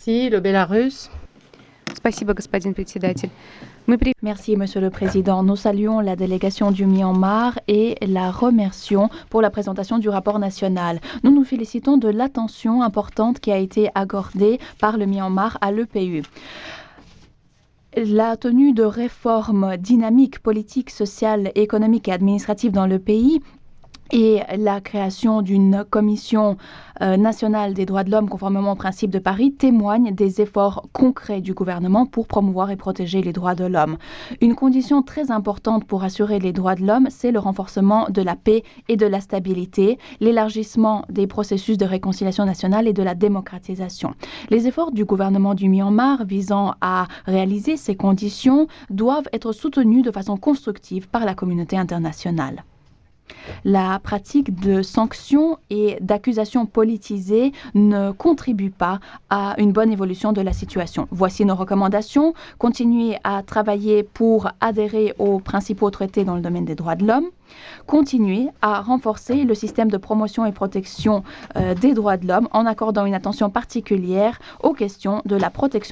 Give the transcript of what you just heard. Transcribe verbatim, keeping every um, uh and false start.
Merci. Le Bélarus. Спасибо, господин председатель. Мы при... Merci, Monsieur le Président. Nous saluons la délégation du Myanmar et la remercions pour la présentation du rapport national. Nous nous félicitons de l'attention importante qui a été accordée par le Myanmar à l'E P U. La tenue de réformes dynamiques, politiques, sociales, économiques et administratives dans le pays et la création d'une commission euh, nationale des droits de l'homme conformément au principe de Paris témoignent des efforts concrets du gouvernement pour promouvoir et protéger les droits de l'homme. Une condition très importante pour assurer les droits de l'homme, c'est le renforcement de la paix et de la stabilité, l'élargissement des processus de réconciliation nationale et de la démocratisation. Les efforts du gouvernement du Myanmar visant à réaliser ces conditions doivent être soutenus de façon constructive par la communauté internationale. La pratique de sanctions et d'accusations politisées ne contribue pas à une bonne évolution de la situation. Voici nos recommandations. Continuer à travailler pour adhérer aux principaux traités dans le domaine des droits de l'homme. Continuer à renforcer le système de promotion et protection euh, des droits de l'homme en accordant une attention particulière aux questions de la protection